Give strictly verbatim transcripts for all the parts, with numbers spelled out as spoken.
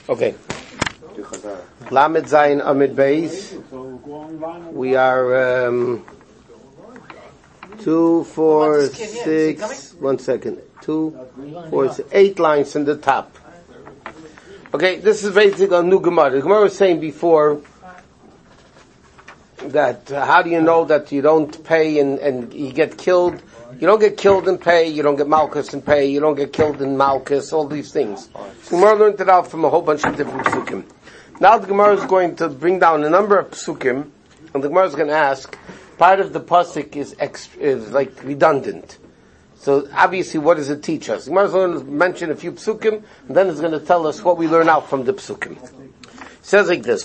Okay. Lamed Zayin Amid Beis. We are um, two, four, six. One second. Two, four, six, eight lines in the top. Okay, this is basically a new Gemara. The Gemara was saying before that uh, how do you know that you don't pay and, and you get killed? You don't get killed and pay, you don't get Malchus and pay, you don't get killed in Malchus, all these things. So Gemara learned it out from a whole bunch of different psukim. Now the Gemara is going to bring down a number of psukim, and the Gemara is going to ask, part of the pasuk is, ex- is like redundant. So obviously what does it teach us? The Gemara is going to mention a few psukim, and then it's going to tell us what we learn out from the psukim. It says like this,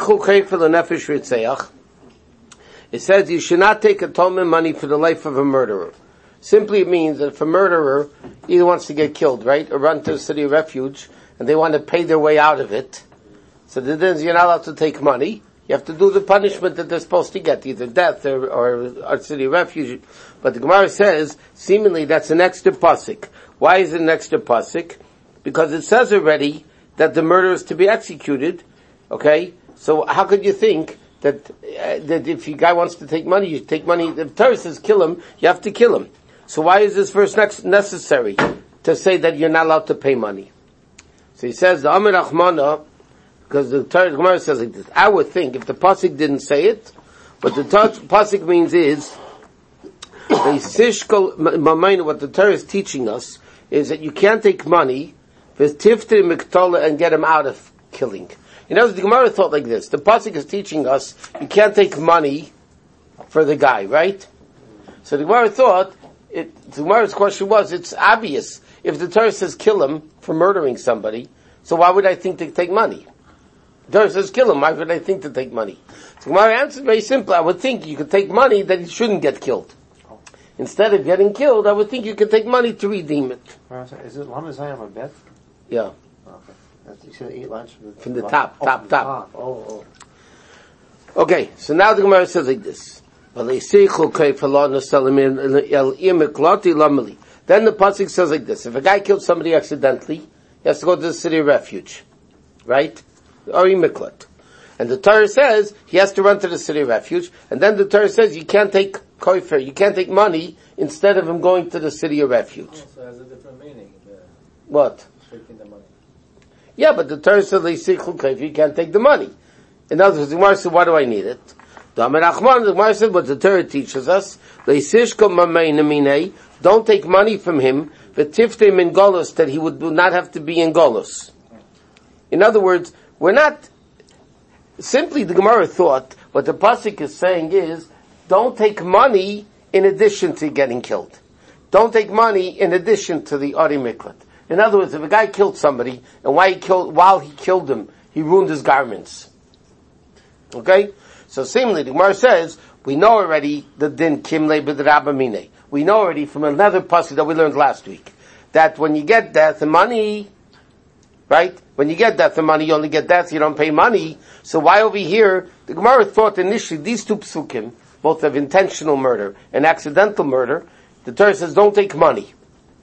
it says you should not take atonement money for the life of a murderer. Simply it means that if a murderer either wants to get killed, right, or run to a city of refuge, and they want to pay their way out of it, so then you're not allowed to take money. You have to do the punishment that they're supposed to get, either death or, or, or city of refuge. But the Gemara says, seemingly that's an extra pasuk. Why is it an extra pasuk? Because it says already that the murderer is to be executed, okay? So how could you think that, uh, that if a guy wants to take money, you take money, if the Torah says kill him, you have to kill him. So why is this verse next necessary to say that you're not allowed to pay money? So he says, the Amir Achmana, because the Torah Gemara says like this, I would think if the pasuk didn't say it, what the pasuk means is, what the Torah is teaching us is that you can't take money and get him out of killing. You know, the Gemara thought like this, the pasuk is teaching us you can't take money for the guy, right? So the Gemara thought, it, the Gemara's question was, it's obvious. If the Torah says kill him for murdering somebody, so why would I think to take money? The Torah says kill him, why would I think to take money? So Gemara answered very simply, I would think you could take money that he shouldn't get killed. Instead of getting killed, I would think you could take money to redeem it. Is it Lamed Zayin a bet? Yeah. Okay. That's, you said eight lines from the, from the top, oh, top, top. top. Oh, oh. Okay, so now the Gemara says like this. Then the pasuk says like this: if a guy killed somebody accidentally, he has to go to the city of refuge, right? Or miklat. And the Torah says he has to run to the city of refuge. And then the Torah says you can't take koifer, you can't take money instead of him going to the city of refuge. Oh, so it has a different meaning. The what? Taking the money. Yeah, but the Torah says you can't take the money. In other words, the Gemara said, why do I need it? The Gemara said what the Torah teaches us. Don't take money from him, in golus, that he would not have to be in golus. In other words, we're not, simply the Gemara thought, what the pasuk is saying is, don't take money in addition to getting killed. Don't take money in addition to the Ari Miklat. In other words, if a guy killed somebody, and while he killed, while he killed him, he ruined his garments. Okay? So seemingly, the Gemara says, we know already the din kimle b'drabamine. We know already from another pasuk that we learned last week, that when you get death and money, right? When you get death and money, you only get death, you don't pay money. So why over here, the Gemara thought initially these two psukim, both of intentional murder and accidental murder, the Torah says don't take money.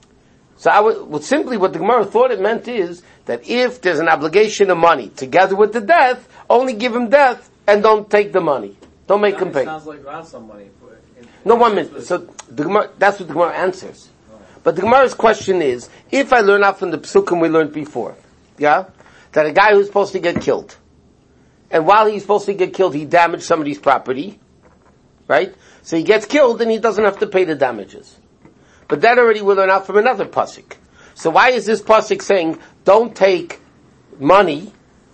So I would, well, simply what the Gemara thought it meant is that if there's an obligation of money together with the death, only give him death and don't take the money. Don't make him pay. Sounds like ransom money. No, one minute. So the Gemara, that's what the Gemara answers. But the Gemara's question is, if I learn out from the psukim we learned before, yeah, that a guy who's supposed to get killed, and while he's supposed to get killed, he damaged somebody's property, right? So he gets killed and he doesn't have to pay the damages. But that already we learn out from another pasuk. So why is this pasuk saying, don't take money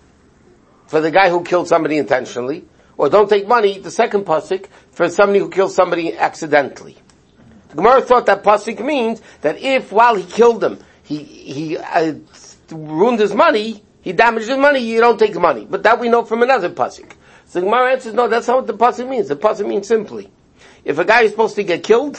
for the guy who killed somebody intentionally, or don't take money, the second pasuk, for somebody who killed somebody accidentally? The Gemara thought that pasuk means that if while he killed him, he, he, uh, ruined his money, he damaged his money, you don't take the money. But that we know from another pasuk. So the Gemara answers, no, that's not what the pasuk means. The pasuk means simply, if a guy is supposed to get killed,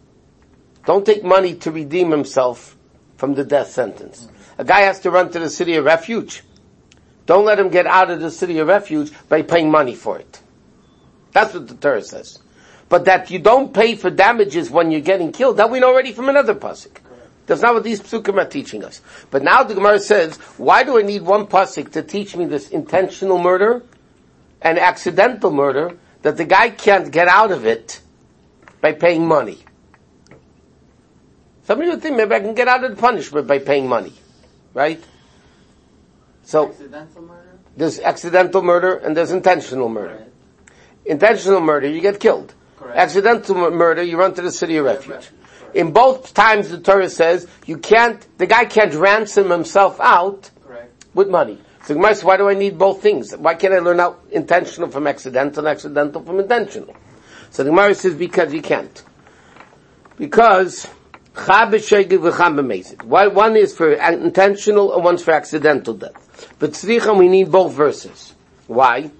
don't take money to redeem himself from the death sentence. A guy has to run to the city of refuge. Don't let him get out of the city of refuge by paying money for it. That's what the Torah says. But that you don't pay for damages when you're getting killed, that we know already from another pasuk. That's not what these psukim are teaching us. But now the Gemara says, why do I need one pasuk to teach me this intentional murder and accidental murder that the guy can't get out of it by paying money? Somebody would think maybe I can get out of the punishment by paying money, right? So, accidental murder? There's accidental murder and there's intentional murder. Right. Intentional murder, you get killed. Correct. Accidental m- murder, you run to the city of refuge. Correct. In both times the Torah says, you can't, the guy can't ransom himself out Correct. with money. So Gemara says, why do I need both things? Why can't I learn out intentional from accidental and accidental from intentional? So the Gemara says, because you can't. Because, Chab b'shegeg v'chab b'mezid. One is for intentional and one's for accidental death. But tzricham, we need both verses. Why?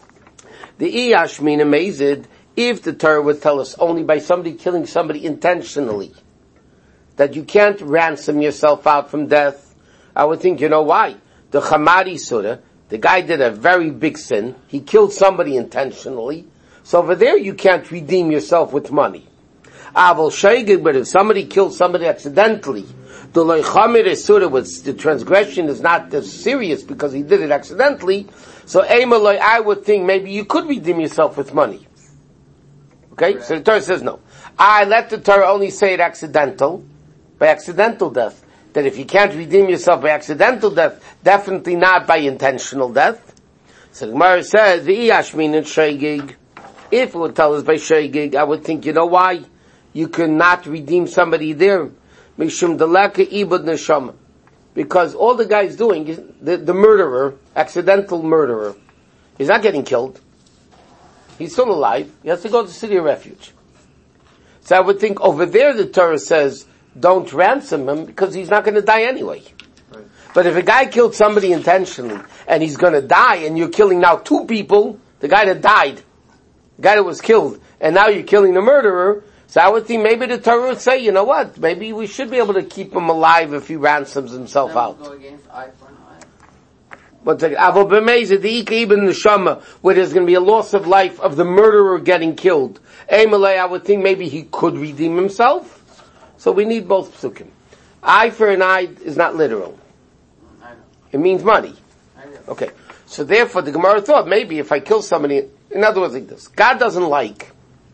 The iyash mean amazed, if the Torah would tell us only by somebody killing somebody intentionally, that you can't ransom yourself out from death, I would think, you know why? The Chamari Surah, the guy did a very big sin, he killed somebody intentionally, so over there you can't redeem yourself with money. Aval Shaygig, but if somebody killed somebody accidentally, the Loichamir Surah was, the transgression is not as serious because he did it accidentally, so Eimaloi, I would think maybe you could redeem yourself with money. Okay? Correct. So the Torah says no. I let the Torah only say it accidental, by accidental death. That if you can't redeem yourself by accidental death, definitely not by intentional death. So the Gemara says, the Iyashmin and Shaygig, if it would tell us by Shaygig, I would think, you know why? You cannot redeem somebody there. Mishum Dalaka Ibud Neshama. Because all the guy's doing is, the, the murderer, accidental murderer, he's not getting killed. He's still alive. He has to go to the city of refuge. So I would think over there the Torah says, don't ransom him because he's not going to die anyway. Right. But if a guy killed somebody intentionally and he's going to die and you're killing now two people, the guy that died, the guy that was killed, and now you're killing the murderer, so I would think maybe the Torah would say, you know what, maybe we should be able to keep him alive if he ransoms himself Then out. we'll go against eye for an eye. What's it? Avo b'mezid, the ika ibn neshama, where there's going to be a loss of life of the murderer getting killed. Eimalei, I would think maybe he could redeem himself. So we need both psukim. Eye for an eye is not literal. I know. It means money. I know. Okay. So therefore the Gemara thought maybe if I kill somebody, in other words like this, God doesn't like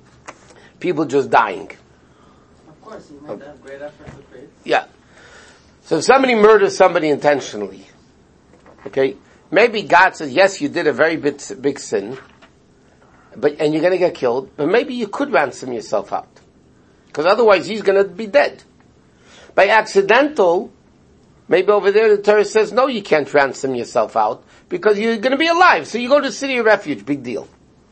people just dying. Of course, he made okay. that great effort to create. Yeah. So if somebody murders somebody intentionally, okay, maybe God says, yes, you did a very big, big sin, but, and you're gonna get killed, but maybe you could ransom yourself out. Because otherwise he's gonna be dead. By accidental, maybe over there the Torah says, no, you can't ransom yourself out, because you're gonna be alive, so you go to the city of refuge, big deal.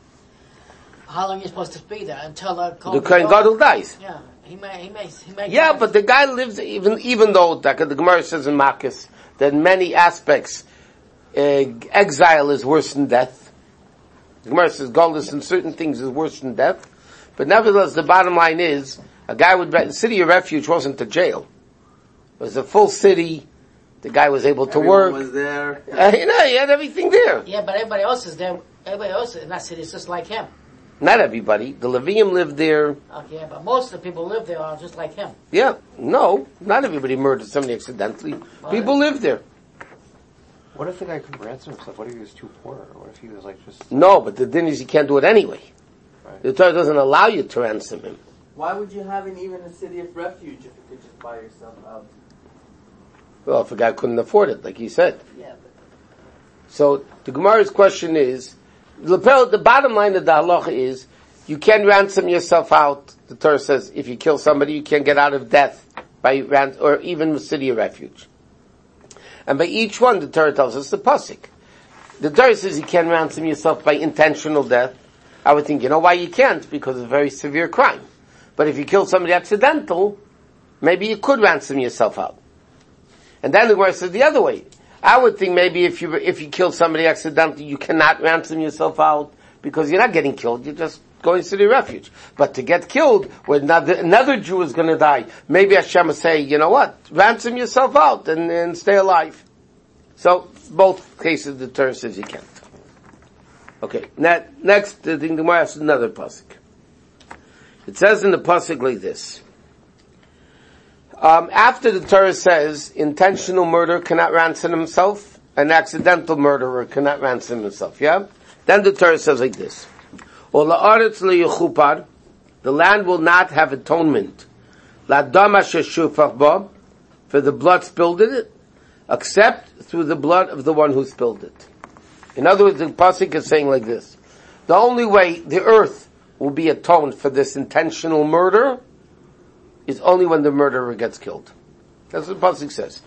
How long are you supposed to be there? Until the The Kohen Gadol dies. Yeah, he may, he may, he may. Yeah, die. but the guy lives, even, even though, the Gemara says in Makkas, that in many aspects, uh, exile is worse than death. The Gemara says, Golus in certain things is worse than death. But nevertheless, the bottom line is, a guy would, the city of refuge wasn't a jail. It was a full city. The guy was able to Everyone work. was there. Uh, you know, he had everything there. Yeah, but everybody else is there. Everybody else in that city is just like him. Not everybody. The Levium lived there. Okay, but most of the people who live there are just like him. Yeah. No, not everybody murdered somebody accidentally. Well, People lived there. What if the guy couldn't ransom himself? What if he was too poor? What if he was like just... No, but the thing is, you can't do it anyway. Right. The Torah doesn't allow you to ransom him. Why would you have an, even a city of refuge if you could just buy yourself out? Well, if a guy couldn't afford it, like he said. Yeah, but... So, the Gemara's question is, the bottom line of the halacha is, you can ransom yourself out. The Torah says, if you kill somebody, you can't get out of death by rans- or even the city of refuge. And by each one, the Torah tells us the pasuk. The Torah says you can ransom yourself by intentional death. I would think, you know why you can't? Because it's a very severe crime. But if you kill somebody accidental, maybe you could ransom yourself out. And then the Gemara says the other way. I would think maybe if you if you kill somebody accidentally, you cannot ransom yourself out because you're not getting killed. You're just going to the refuge. But to get killed, when another, another Jew is going to die, maybe Hashem will say, you know what, ransom yourself out and, and stay alive. So both cases the Torah says you can't. Okay, now, next the Gemara has another pasuk. It says in the pasuk like this. Um, after the Torah says intentional murder cannot ransom himself, an accidental murderer cannot ransom himself, yeah? Then the Torah says like this. Or la'aretz le'yechupar, the land will not have atonement. La'dam asher shufach bo, for the blood spilled in it, except through the blood of the one who spilled it. In other words, the pasuk is saying like this. The only way the earth will be atoned for this intentional murder is only when the murderer gets killed. That's what the pasuk says.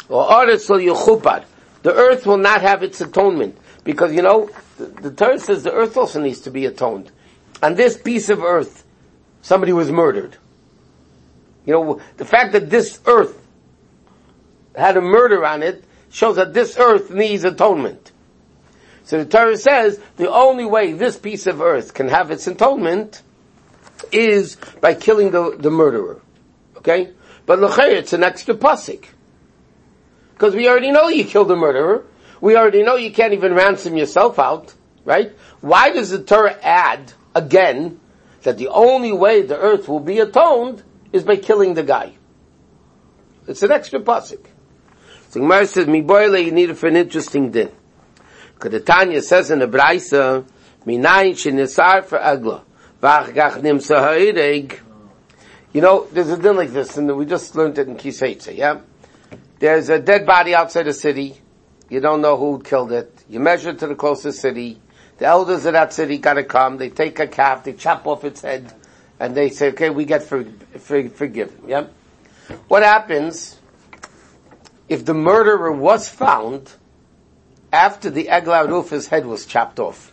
The earth will not have its atonement. Because, you know, the, the Torah says the earth also needs to be atoned. On this piece of earth, somebody was murdered. You know, the fact that this earth had a murder on it shows that this earth needs atonement. So the Torah says the only way this piece of earth can have its atonement is by killing the, the murderer. Okay? But l'chayr, it's an extra pasuk. Because we already know you killed the murderer. We already know you can't even ransom yourself out. Right? Why does the Torah add, again, that the only way the earth will be atoned is by killing the guy? It's an extra pasuk. So Gemara says, Mi boile, you need it for an interesting din. Because the Tanya says in the Braisa, Minayin shenisar for agla, v'achgach nimsa ha'ireg. You know, there's a din like this, and we just learned it in Kiseitze, yeah? There's a dead body outside a city. You don't know who killed it. You measure it to the closest city. The elders of that city gotta come. They take a calf, they chop off its head, and they say, okay, we get for, for, forgiven, yeah? What happens if the murderer was found after the Eglah Rufa's head was chopped off?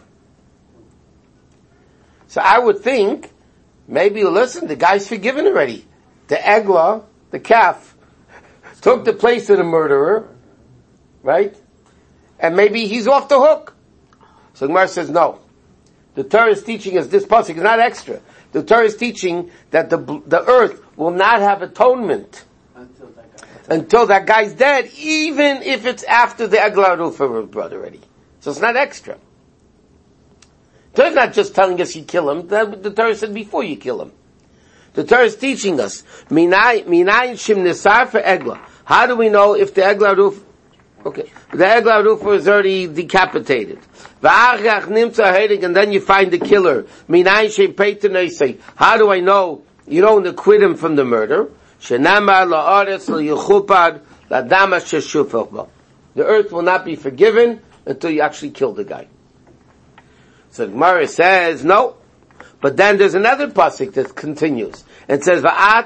So I would think, maybe, listen, the guy's forgiven already. The Eglah, the calf, took the place of the murderer, right? And maybe he's off the hook. So Gemara says, no. The Torah is teaching us, this pasuk is not extra. The Torah is teaching that the the earth will not have atonement Until that guy. until that guy's dead, even if it's after the Eglah Rufa was brought already. So it's not extra. The Torah is not just telling us you kill him. The, the Torah said before you kill him. The Torah is teaching us, Minay shim nisar for Eglah. How do we know if the Eglah Rufa, okay, the Eglah Rufa is already decapitated? And then you find the killer. How do I know you don't acquit him from the murder? The earth will not be forgiven until you actually kill the guy. So Gemara says, no. But then there's another pasuk that continues. It says,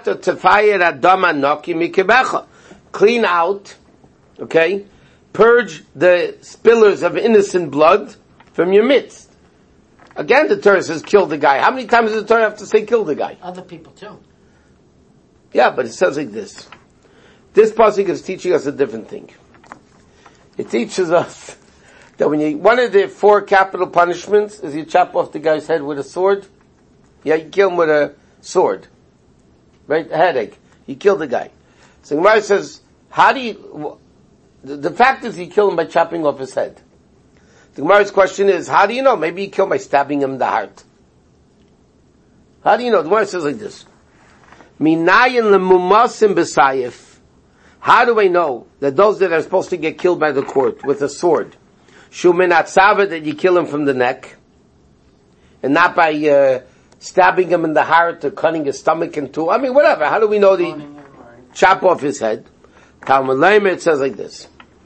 clean out, okay, purge the spillers of innocent blood from your midst. Again, the Torah says, kill the guy. How many times does the Torah have to say, kill the guy? Other people too. Yeah, but it says like this. This pasuk is teaching us a different thing. It teaches us that when you, one of the four capital punishments is you chop off the guy's head with a sword. Yeah, you kill him with a sword. Right? A headache. You kill the guy. So Gemara says, how do you, the, the fact is you kill him by chopping off his head. The Gemara's question is, how do you know? Maybe you kill by stabbing him in the heart. How do you know? The Gemara says like this. Minayin lemumasim b'sayif. How do I know that those that are supposed to get killed by the court with a sword, shumin atzava, that you kill him from the neck, and not by uh, stabbing him in the heart or cutting his stomach in two? I mean, whatever. How do we know the chop off his head? Talmud Leimer, it says like this.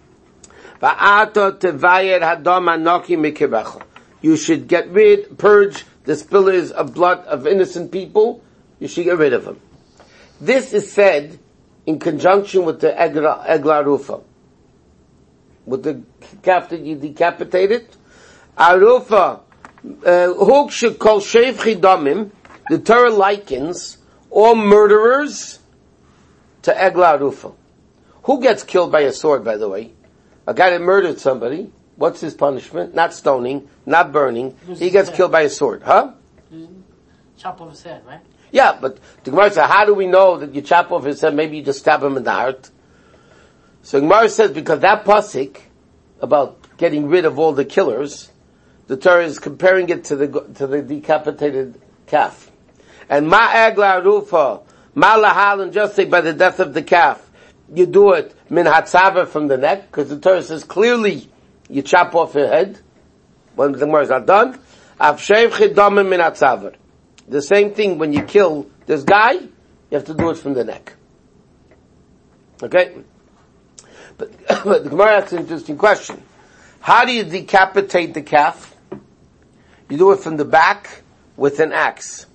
You should get rid, purge the spillers of blood of innocent people. You should get rid of them. This is said in conjunction with the Eglah Rufa. With the calf that you decapitated. Arufa, Huk shekol sheivchi damim, the Torah likens all murderers to Eglah Rufa. Who gets killed by a sword, by the way? A guy that murdered somebody, what's his punishment? Not stoning, not burning. He gets killed by a sword, huh? Chop off his head, right? Yeah, but the Gemara says, how do we know that you chop off his head? Maybe you just stab him in the heart. So Gemara says, because that pasuk about getting rid of all the killers, the Torah is comparing it to the to the decapitated calf. And ma Eglah Rufa Malahal, and just say by the death of the calf, you do it min hatzava from the neck, because the Torah says clearly you chop off your head when the Gemara is not done. Avshev chidamim min hatzava. The same thing when you kill this guy, you have to do it from the neck. Okay? But, but the Gemara asks an interesting question. How do you decapitate the calf? You do it from the back with an axe.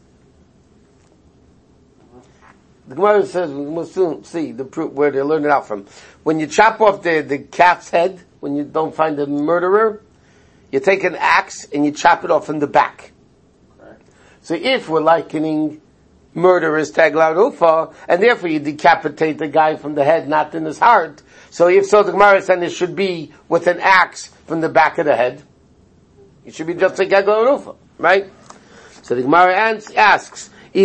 The Gemara says, we'll soon see the proof where they learn it out from. When you chop off the, the calf's head, when you don't find the murderer, you take an axe and you chop it off from the back. Correct. So if we're likening murderers to Eglah Rufa, and therefore you decapitate the guy from the head, not in his heart, so if so, the Gemara said it should be with an axe from the back of the head. It should be just like Eglah Rufa, right? So the Gemara asks, or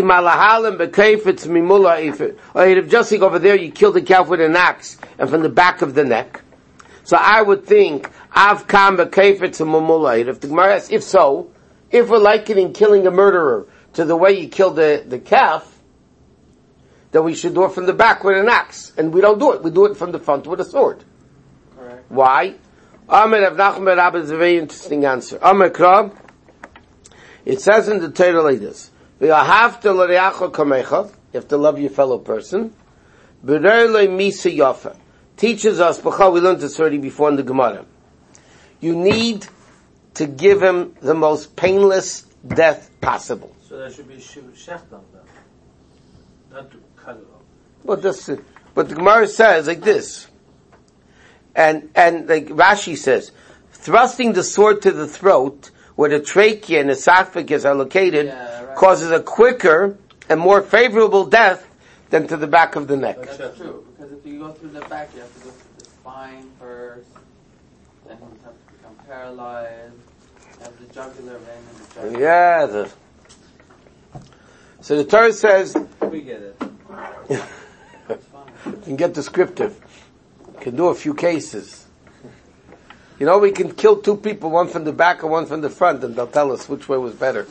if just like over there you kill the calf with an axe and from the back of the neck. So I would think Av Kam Bekefet Mumula. If the Gemara asks, if so, if we're likening killing a murderer to the way you kill the, the calf, then we should do it from the back with an axe. And we don't do it. We do it from the front with a sword. Correct. Why? Amar Rav Nachman Rabba is a very interesting answer. Amar Krab, it says in the Torah like this. You have to love your fellow person. Teaches us, we learned this already before in the Gemara. You need to give him the most painless death possible. So there should be shechtam then, not to cut it off. But this, but the Gemara says like this, and and like Rashi says, thrusting the sword to the throat, where the trachea and esophagus are located, yeah, right, causes a quicker and more favorable death than to the back of the neck. That's true, because if you go through the back, you have to go through the spine first, then you have to become paralyzed, you have the jugular vein and the jugular. Yeah. The, so the Torah says, we get it. You can get descriptive. You can do a few cases. You know, we can kill two people, one from the back and one from the front, and they'll tell us which way was better.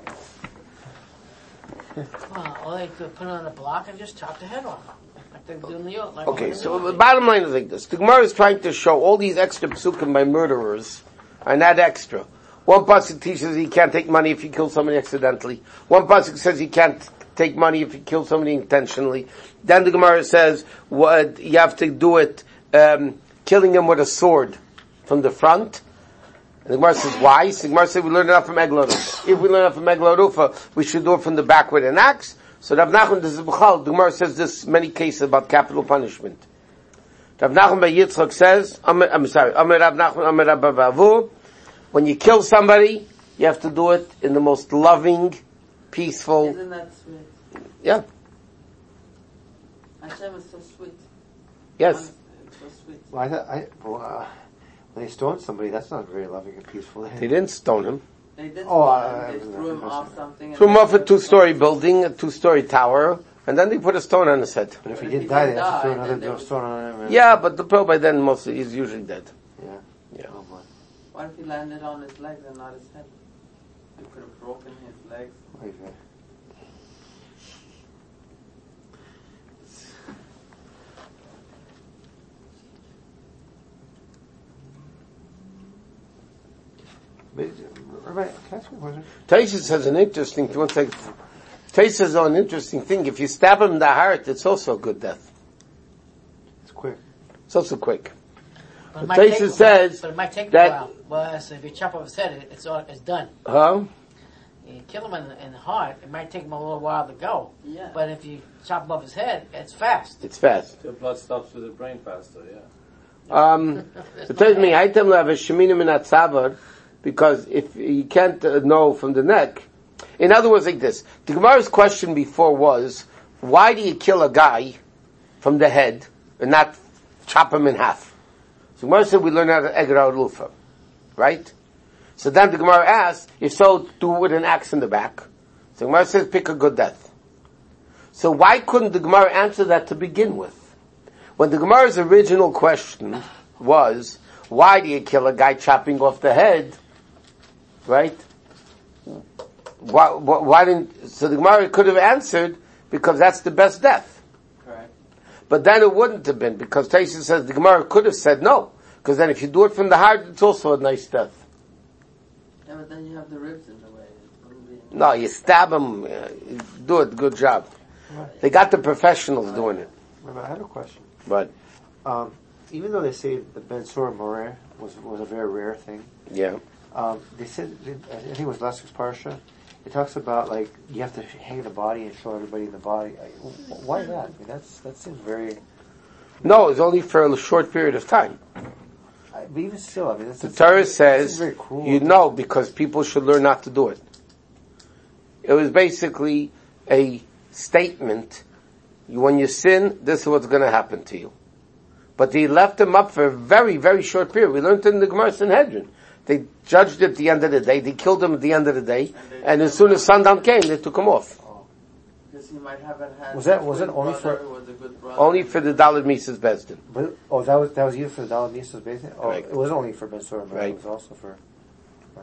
Well, or they could put it on a block and just chop the head off. Like they do in New York. Like okay, so the bottom line is like this. The Gemara is trying to show all these extra psukim by murderers are not extra. One pasuk teaches you can't take money if you kill somebody accidentally. One pasuk says you can't take money if you kill somebody intentionally. Then the Gemara says what you have to do it, um, killing him with a sword from the front. And the Gemara says, why? So the Gemara says, we learn enough from Eglah Rufa. If we learn enough from Eglah Rufa, we should do it from the back with an axe. So Rav Nachman, this is B'chal, the Gemara says this many cases about capital punishment. Rav Nachman by Yitzchak says, I'm sorry, Amar Rav Nachman, Amar Rabba Vavu, when you kill somebody, you have to do it in the most loving, peaceful. Isn't that sweet? Yeah. Hashem is so sweet. Yes. It's so sweet. Well, I, thought- I, well, uh, when they stoned somebody, that's not very loving and peaceful. They didn't stone him. They did Oh, oh, uh, they threw him off something. Threw him off a two-story building, a two-story tower, and then they put a stone on his head. But if he But if didn't he die, they didn't have to throw die, another then there door was- stone on him. and- Yeah, but the Pope by then mostly he's usually dead. Yeah. Yeah. Oh boy. What if he landed on his legs and not his head? You could have broken his legs. Wait, wait. But, Rabbi, can I ask you a question? Taisus has an interesting thing. One second. Taisus has an interesting thing. If you stab him in the heart, it's also a good death. It's quick. It's also quick. But it The might take- Taisus says but it might take that- a while. Well, so if you chop off his head, it- it's all, it's done. Huh? You kill him in, in the heart, it might take him a little while to go. Yeah. But if you chop off his head, it's fast. It's fast. The blood stops with the brain faster, yeah. Um, it tells me, I tell have a sheminim in atzavar, because if you can't uh, know from the neck, in other words, like this. The Gemara's question before was, why do you kill a guy from the head and not chop him in half? So Gemara said we learn out of Eglah Rufa, right? So then the Gemara asks, if so, do it with an axe in the back. So Gemara says, pick a good death. So why couldn't the Gemara answer that to begin with? When the Gemara's original question was, why do you kill a guy chopping off the head? Right? Why, why, why didn't, so the Gemara could have answered, because that's the best death. Correct. But then it wouldn't have been, because Taisa says the Gemara could have said no. Because then if you do it from the heart, it's also a nice death. Yeah, but then you have the ribs in the way. It wouldn't be- No, you stab them, uh, you do it, good job. They got the professionals doing it. Remember, I have a question. But, Um, even though they say the Ben Sura Moreh was was a very rare thing, yeah. um, they said, I think it was last week's parsha, it talks about like you have to hang the body and show everybody the body. I- Why that? I mean, that's that seems very. No, it's only for a short period of time. I, but even still, I mean, that's, The that's, Torah that seems says, very cruel. you know, because people should learn not to do it. It was basically a statement. You, when you sin, this is what's going to happen to you. But he left them up for a very, very short period. We learned in the Gemara Sanhedrin. They judged at the end of the day. They killed him at the end of the day. And as soon as sundown came, they took him off. Because he might have had. Was that- a was it good only brother for- who was a good brother. Only for the Dalet Mises Bezdin. But, oh, that was that was used for the Daled Mises basin. Oh, Right. it wasn't only for Ben Sura Moreh. Right. It was also for. for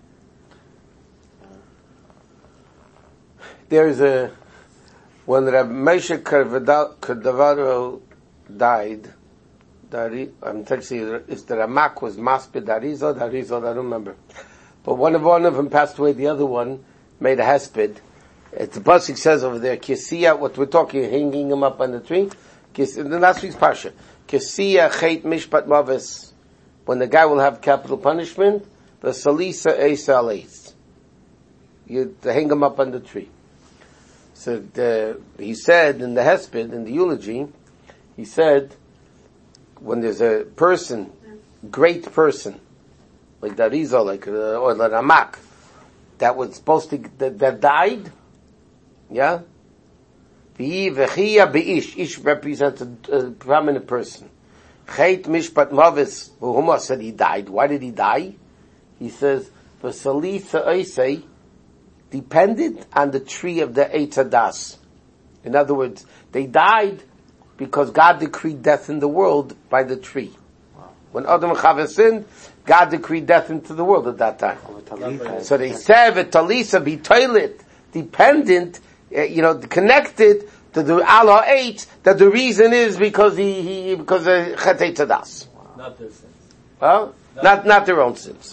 There's a, when Rabbi Moshe Cordovero died, Dari, I'm telling you, if the Ramak was Maspid Darizod, Darizod, I don't remember. But one of one of them passed away, the other one made a hesped. It's the pasuk says over there, Kisiya, what we're talking, hanging him up on the tree. Kis, in the last week's parsha, Kisiya Chet Mishpat Mavis, when the guy will have capital punishment, the Salisa Eisa Aleis. You to hang him up on the tree. So the, he said in the hesped, in the eulogy, he said, when there's a person, great person, like Darizal, like, uh, or the Ramak, that was supposed to, that, that died, yeah? V'hi v'chiya be'ish, ish represents a, a prominent person. Chet mishpat mavis, Huma said he died. Why did he die? He says, v'salisa oisei, depended on the tree of the Eitz Hadas. In other words, they died because God decreed death in the world by the tree. Wow. When Adam and Chava sinned, God decreed death into the world at that time. oh, So they said, "Talisa be toilet dependent, uh, you know, connected to the Allah eight. That the reason is because he, he because of Chet Eitz Hadas. Not their sins. Well, not not their own sins.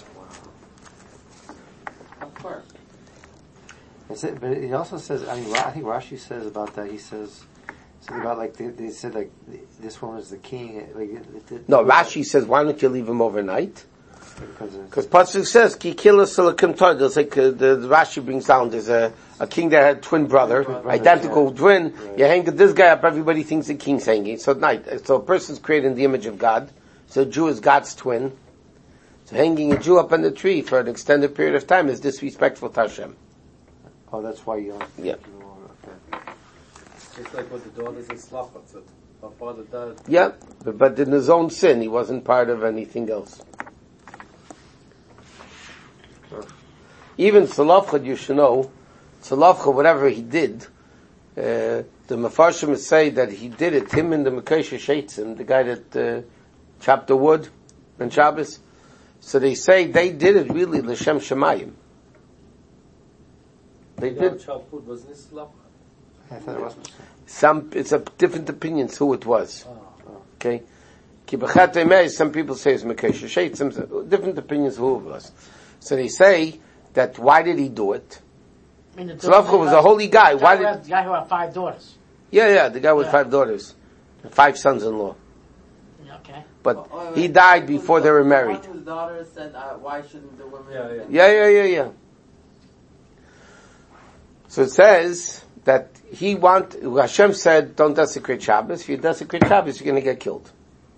Of course. It's it, but it also says, I mean, Ra- I think Rashi says about that, he says, something about like, they, they said like, this one was the king, like, it, it, it, No, Rashi says, why don't you leave him overnight? because of, Because Pasuk says, "Ki kila salakim toy." There's like uh, the, the Rashi brings down. There's a, a king that had a twin brother, brother, identical yeah. twin. Right. You hang this guy up, everybody thinks the king's hanging. So at night, so a person's created in the image of God. So a Jew is God's twin. So hanging a Jew up on the tree for an extended period of time is disrespectful to Hashem. oh, that's why you don't, Yeah. you don't, okay. It's like what the daughters of Slachat said. Our father died. Yeah, but, but in his own sin, he wasn't part of anything else. Even Salafchad, you should know, Salafchad, whatever he did, uh, the Mefarshim say that he did it, him and the Mekoshe Sheitzim, the guy that uh, chopped the wood on Shabbos. So they say they did it really L'Shem Shemayim. They The did. child food wasn't this Slachat? I thought it wasn't. Some, it's a different opinions who it was. Oh. Okay? Ki b'chat emei, some people say it's Mekoshe Sheitzim, different opinions who it was. So they say that why did he do it? I mean, the Slavcha was a holy guy. Why did? The guy who had five daughters. Yeah, yeah, the guy with Yeah. five daughters, and five sons-in-law. Yeah, okay. But Oh, wait, he wait. died Who's before the- they were the married. one whose daughter said, uh, "Why shouldn't the women?" Yeah, yeah. Yeah, yeah, yeah, yeah. So it says that he want, Hashem said, don't desecrate Shabbos. If you desecrate Shabbos, you're going to get killed.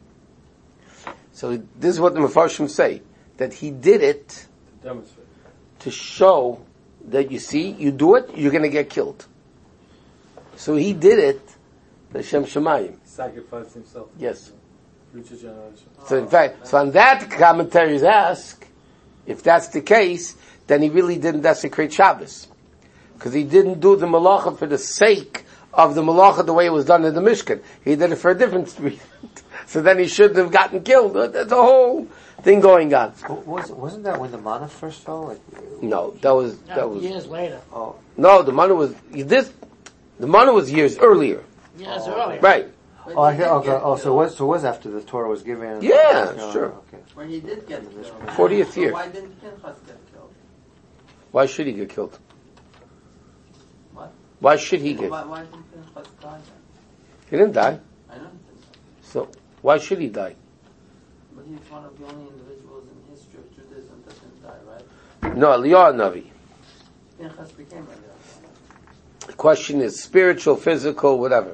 So this is what the Mefarshim say, that he did it To demonstrate. to show that you see, you do it, you're going to get killed. So he did it, Hashem Shemayim. He sacrificed himself. Yes. Future generation. So in fact, so on that commentaries ask, if that's the case, then he really didn't desecrate Shabbos. Because he didn't do the malacha for the sake of the malacha the way it was done in the Mishkan. He did it for a different reason. So then he shouldn't have gotten killed. There's a whole thing going on. Was, wasn't that when the manna first fell? Like, No, that was, Yeah, that was, years later. oh, no, the money was, this, The manna was years earlier. Yeah, it's earlier. Right. But Oh, he okay, did okay. get Oh, so killed. what? So it was after the Torah was given? Yeah, No, sure. Okay. When he did get killed. fortieth So year. why didn't Pinchas get killed? Why should he get killed? What? Why should he get? Why, why didn't Pinchas die then? He didn't die. I don't think so. So why should he die? But he's one of the only individuals in history of Judaism that didn't die, right? No, Eliyahu Navi. Pinchas became a Leah. The question is spiritual, physical, whatever.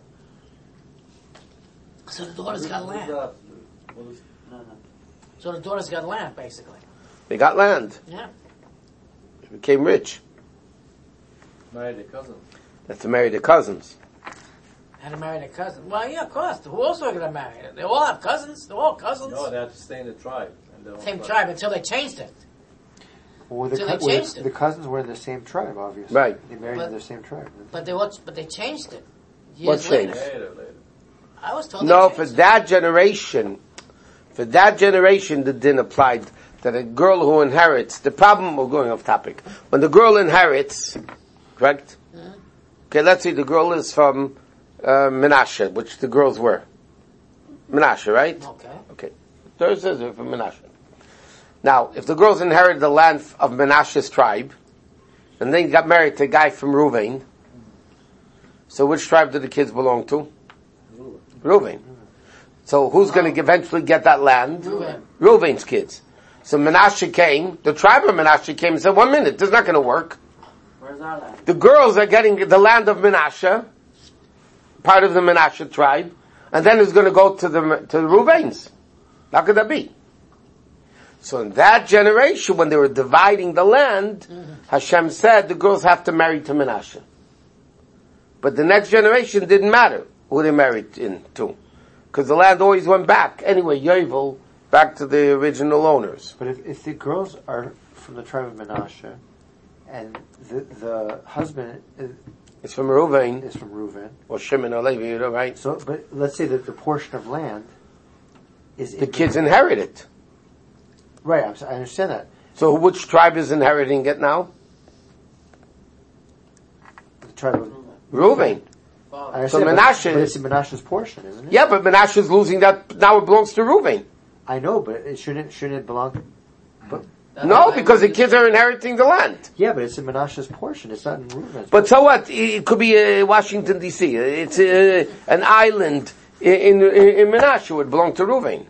So the daughters got land. No, no. So the daughters got land, basically. They got land. Yeah. They became rich. Married a cousin. They have to marry their cousins. Had to marry their cousin. Well, yeah, of course. Who else are going to marry? They all have cousins. They're all cousins. No, they had to stay in the tribe. And they all Same tribe. tribe until they changed it. Well, the, So cou- they well, changed the, it. the cousins were in the same tribe, obviously. Right. They married But- in their same tribe. But they what? But they changed it. What Years later. changed? Later, later. I was told. No, they for changed it. that generation, for that generation, the din applied that a girl who inherits. The problem, we're going off topic. When the girl inherits, correct? Mhm. Okay, let's say the girl is from uh, Menashe, which the girls were. Menashe, right? Okay. Okay. There it says they're from Menashe. Now, if the girls inherited the land of Menashe's tribe, and then got married to a guy from Reuven, so which tribe do the kids belong to? Reuven. So who's going to eventually get that land? Reuven. Reuven's kids. So Menashe came, the tribe of Menashe came and said, one minute, this is not going to work. Where's our land? The girls are getting the land of Menashe, part of the Menashe tribe, and then it's going to go to the, to the Reubens. How could that be? So in that generation, when they were dividing the land, mm-hmm. Hashem said the girls have to marry to Menashe. But the next generation didn't matter who they married into. Because the land always went back. Anyway, Yovel, back to the original owners. But if, if the girls are from the tribe of Menashe, and the the husband is, It's from Reuven, is from Reuven, or Shimon or Levi, you know, right? so but let's say that the portion of land is The kids inherit it. right. I'm, I understand that. So which tribe is inheriting it now? The tribe of Reuven. I So understand, but- Menashe- but it's in Menashe's portion, isn't it? Yeah, but Menashe is losing that, now it belongs to Reuven. I know, but it shouldn't shouldn't it belong? But That's No, why because the we- kids are inheriting the land. yeah, but it's in Menashe's portion. It's not in Reuven's. But so what? It could be uh, Washington D C. It's uh, an island in, in, in Menashe would belong to Reuven.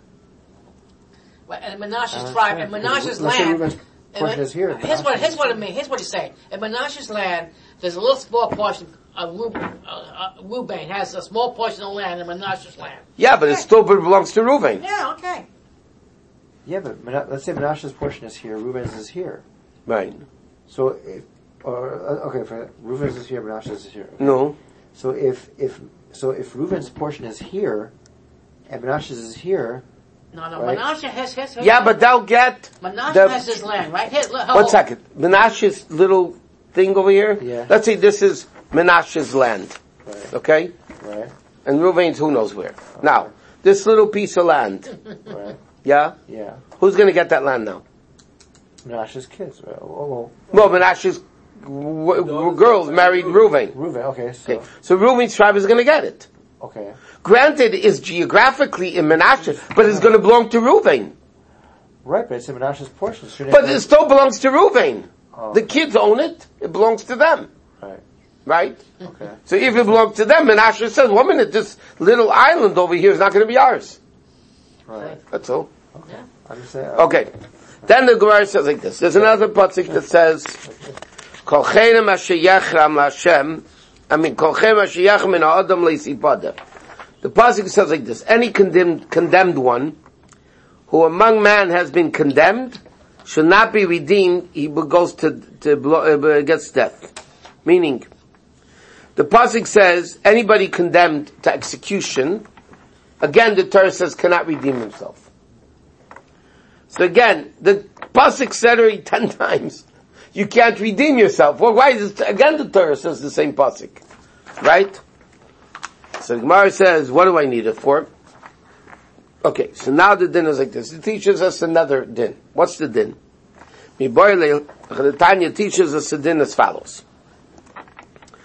Well, and Menashe's Uh, tribe, yeah. and Menashe's Let's say land. Reuven's and portion Men- is here. Here's what, here's what it means. Here's what he's saying. In Menashe's land, there's a little small portion of Reuben, uh, uh, Reuben has a small portion of land in Menashe's land. Yeah, but it still belongs to Reuven. Yeah, okay. Yeah, but Mena- let's say Menashe's portion is here, Reuven's is here. Right. So if or uh, okay, for Reuven's is here, Menashe's is here. Okay. No. So if if so if Reuven's portion is here, and Menashe's is here, No, no, Right. Menashe has his. his Yeah, but they'll get Menashe the- has his land, right? Here, look, one hold- second. Menashe's little thing over here. Yeah. Let's say this is Menashe's land. right, Okay? right, And Reuven's who knows where. Now, this little piece of land. right, Yeah? yeah. Who's gonna get that land now? Menashe's kids. Right? Oh, Well, Menashe's w- w- girls married Reuven. well, Reuven. Okay, so Okay. So Reuven's tribe is gonna get it. okay, Granted, it's geographically in Menashe, but it's gonna belong to Reuven. right. But it's in Menashe's portion. Shouldn't But it still belongs to Reuven. Oh, The kids own it. It belongs to them. right. Right? Okay. So if it belongs to them, Menashe says, one minute, this little island over here is not going to be ours. Right. That's all. I'm just saying. Okay. Then the Gemara says like this. There's another pasuk that says, Kol chenem asher yachram Hashem, I mean, Kol chenem asher yachram min ha'adam leisipada. The pasuk says like this. Any condemned, condemned one, who among man has been condemned, should not be redeemed, he goes to, to, uh, gets death. Meaning, the pasuk says, anybody condemned to execution, again the Torah says cannot redeem himself. So again, the pasuk said already ten times, you can't redeem yourself. Well, why is it, again the Torah says the same pasuk, right? So the Gemara says, what do I need it for? Okay, so now the din is like this. It teaches us another din. What's the din? The Tanya teaches us the din as follows.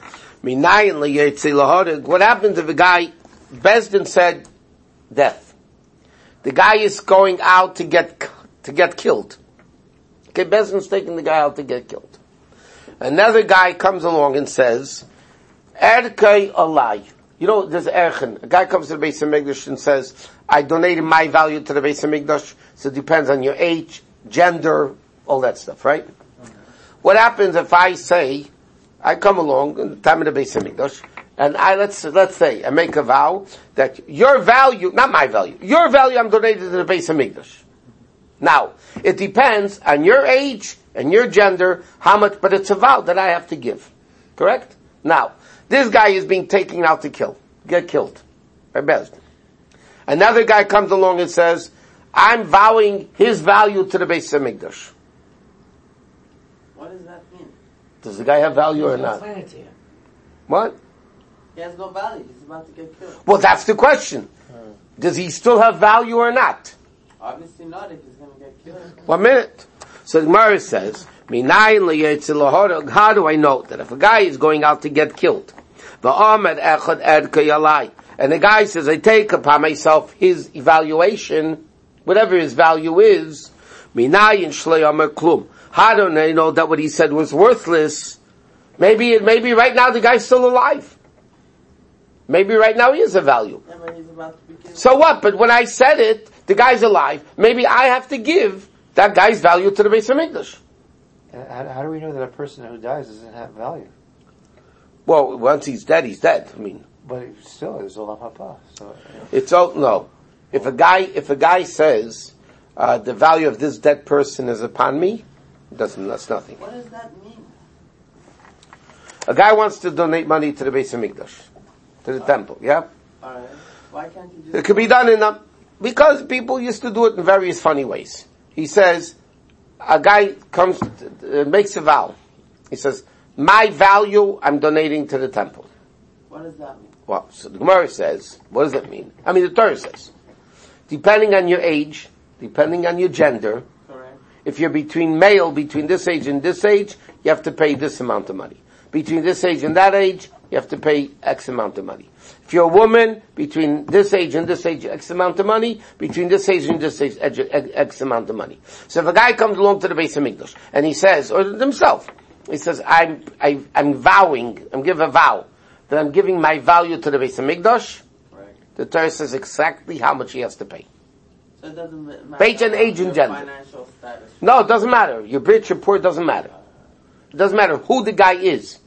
Minayin liyetzi lahorig. What happens if a guy, Bezdin said, death. The guy is going out to get, to get killed. Okay, Bezdin's taking the guy out to get killed. Another guy comes along and says, Erkei alai. You know, there's Erchen. A guy comes to the Beis HaMikdash and says, I donated my value to the Beis HaMikdash, so it depends on your age, gender, all that stuff, right? Okay. What happens if I say, I come along in the time of the Beis HaMikdash, and I, let's, let's say, I make a vow that your value, not my value, your value I'm donating to the Beis HaMikdash. Now, it depends on your age and your gender, how much, but it's a vow that I have to give. Correct? Now, this guy is being taken out to kill, get killed. By Bezdin. Another guy comes along and says, I'm vowing his value to the Beis HaMikdash. What does that mean? Does the guy have value or not? What? He has no value. He's about to get killed. Well, that's the question. Does he still have value or not? Obviously not if he's going to get killed. One minute. So the Gemara says, how do I know that if a guy is going out to get killed, and the guy says, I take upon myself his evaluation, whatever his value is, how do I know that what he said was worthless? Maybe, maybe right now the guy's still alive. Maybe right now he is a value. Yeah, but he's about to be killed. So what? But when I said it, the guy's alive. Maybe I have to give that guy's value to the Beis HaMikdash. How, how do we know that a person who dies doesn't have value? Well, once he's dead, he's dead. I mean, but still, it's olam haba. So you know. It's all no. If a guy, if a guy says uh, the value of this dead person is upon me, it doesn't. That's nothing. What does that mean? A guy wants to donate money to the Beis HaMikdash, to the uh, temple. Yeah. All right. Why can't he just? It could be done in a, because people used to do it in various funny ways. He says, a guy comes, uh, makes a vow. He says, my value I'm donating to the temple. What does that mean? Well, so the Gemara says, what does that mean? I mean, the Torah says, depending on your age, depending on your gender, correct. If you're between male, between this age and this age, you have to pay this amount of money. Between this age and that age, you have to pay X amount of money. If you're a woman, between this age and this age, X amount of money. Between this age and this age, X amount of money. So if a guy comes along to the Beis HaMikdash, and he says, or himself, he says, I'm, I, I'm vowing, I'm giving a vow, that I'm giving my value to the Beis HaMikdash, right. The Torah says exactly how much he has to pay. So it doesn't matter. Age and age and gender. Financial status. No, it doesn't matter. You're rich or poor, it doesn't matter. It doesn't matter who the guy is.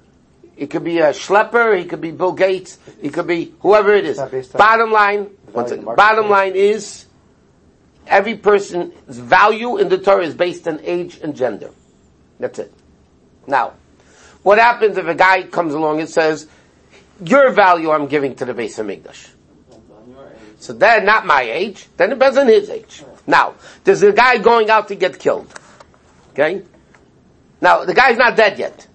It could be a schlepper, he could be Bill Gates, he could be whoever it is. Bottom line, one second, bottom line is, every person's value in the Torah is based on age and gender. That's it. Now, what happens if a guy comes along and says, your value I'm giving to the Beis HaMikdash? So then, not my age, then it depends on his age. Now, there's a guy going out to get killed. Okay? Now, the guy's not dead yet.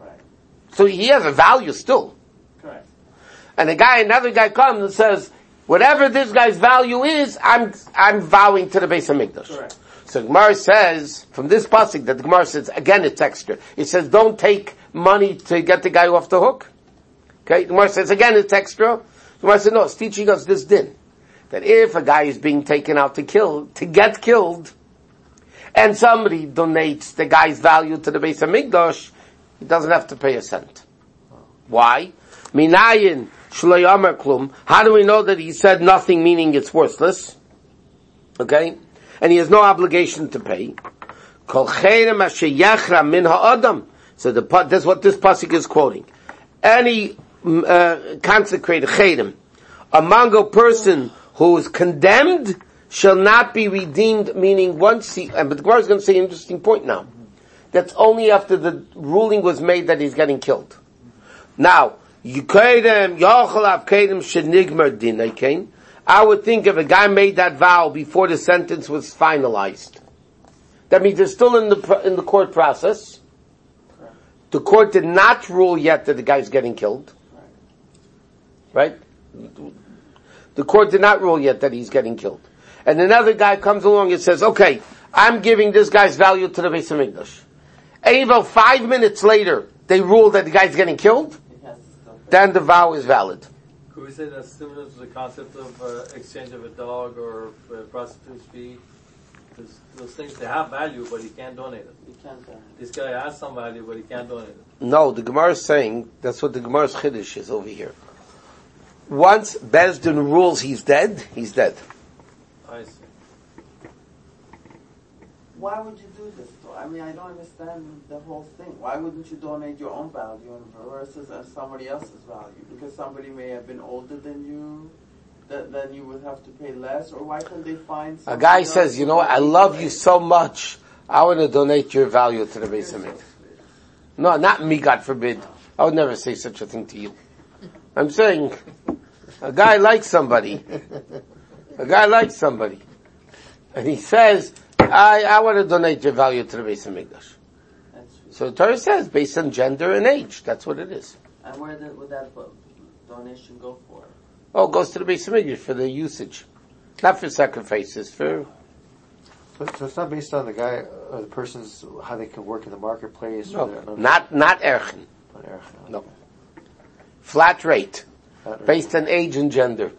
So he has a value still. Correct. And a guy, another guy comes and says, whatever this guy's value is, I'm, I'm vowing to the Beis HaMikdash. Correct. So Gemara says, from this pasuk that the Gemara says, again it's extra. It says, don't take money to get the guy off the hook. Okay? The Gemara says, again it's extra. The Gemara says, no, it's teaching us this din. That if a guy is being taken out to kill, to get killed, and somebody donates the guy's value to the Beis HaMikdash, he doesn't have to pay a cent. Why? Minayin shlo yomer klum. How do we know that he said nothing, meaning it's worthless? Okay? And he has no obligation to pay. Kol cherem asher yachra min ha'adam. So the, that's what this pasuk is quoting. Any uh, consecrated cherem among a person who is condemned shall not be redeemed, meaning once he, but the Gemara is going to say an interesting point now. That's only after the ruling was made that he's getting killed. Now, I would think if a guy made that vow before the sentence was finalized, that means they're still in the in the court process. The court did not rule yet that the guy's getting killed. Right? The court did not rule yet that he's getting killed. And another guy comes along and says, okay, I'm giving this guy's value to the Beis HaMikdash. And about five minutes later, they rule that the guy's getting killed. He has then the vow is valid. Could we say that's similar to the concept of uh, exchange of a dog or uh, prostitute's fee? Because those things, they have value, but he can't donate it. You can't donate it. This guy has some value, but he can't donate it. No, the Gemara is saying, that's what the Gemara's Chiddush is over here. Once Bezdin rules he's dead, he's dead. I see. Why would you do this though? I mean, I don't understand the whole thing. Why wouldn't you donate your own value versus uh, somebody else's value? Because somebody may have been older than you, that then you would have to pay less, or why can't they find A guy says, you know what, I love you so much, I want to donate your value to the Beis Hamikdash. No, not me, God forbid. I would never say such a thing to you. I'm saying, a guy likes somebody. A guy likes somebody. And he says, I, I want to donate your value to the Beis Hamikdash. So the Torah says, based on gender and age. That's what it is. And where did, would that donation go for? Oh, it goes to the Beis Hamikdash for the usage. Not for sacrifices, for... So, so it's not based on the guy or the person's, how they can work in the marketplace? No, or their, no, not, not Erchen. not Erech, No. Flat rate. Not Erech. Based on age and gender.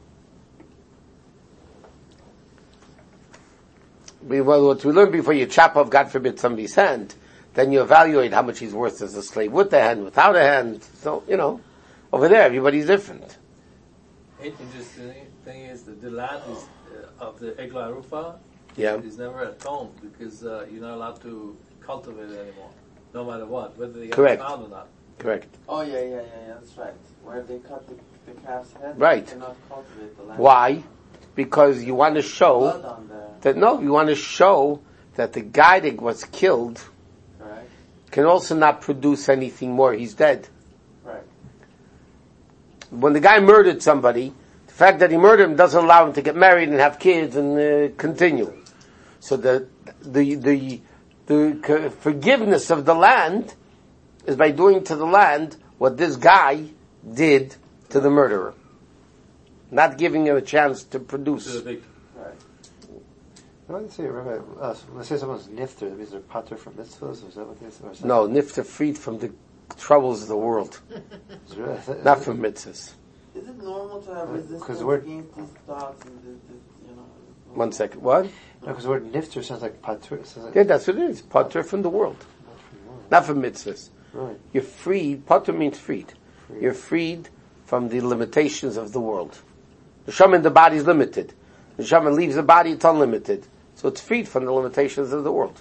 We, well, what we learned before, you chop off, God forbid, somebody's hand, then you evaluate how much he's worth as a slave with the hand, without a hand. So, you know, over there, everybody's different. Interesting thing is that the land is, uh, of the Egla Arufa Yeah. is never atoned because uh, you're not allowed to cultivate it anymore, no matter what, whether they get Correct. found or not. Correct. Oh yeah, yeah, yeah, yeah, that's right. Where they cut the, the calf's head, Right. they cannot cultivate the land. Why? Because you want to show Blood on there, that, no, you want to show that the guy that was killed correct? can also not produce anything more. He's dead. Right. When the guy murdered somebody, the fact that he murdered him doesn't allow him to get married and have kids and uh, continue. So the the the the forgiveness of the land is by doing to the land what this guy did to the murderer, not giving him a chance to To produce. the victim. Right. When they say, Rabbi, uh, when they say someone's nifter, that means they're pater from mitzvahs, or is that what they say? Or is that- No, nifta freed from the troubles of the world, Is there- is that- not from mitzvahs. Is it normal to have Because resistance the word- against these thoughts and this, this you know? One second, what? No, because the word nifter sounds like pater. It sounds like Yeah, that's what it is. Potter from the world, not from the world. not from mitzvahs. Right. You're freed. Potter means freed. Freed. You're freed from the limitations of the world. The shaman in the body is limited. The shaman leaves the body, it's unlimited. So it's freed from the limitations of the world.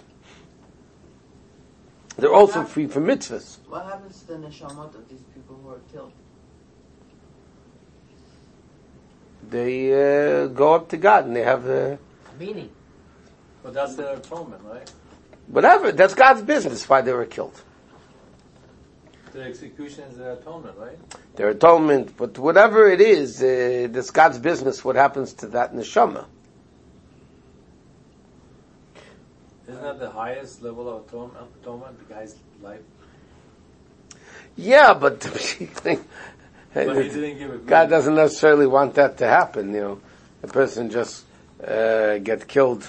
They're also free from mitzvahs. What happens to the neshamot of these people who are killed? They uh, go up to God and they have uh, Meaning. But that's their atonement, right? whatever. That's God's business why they were killed. The execution is their atonement, right? Their atonement, but whatever it is, uh, that's God's business what happens to that neshama. Isn't that the highest level of atonement, atonement the guy's life? Yeah, but But he didn't give it. God doesn't necessarily want that to happen, you know. A person just uh, get killed.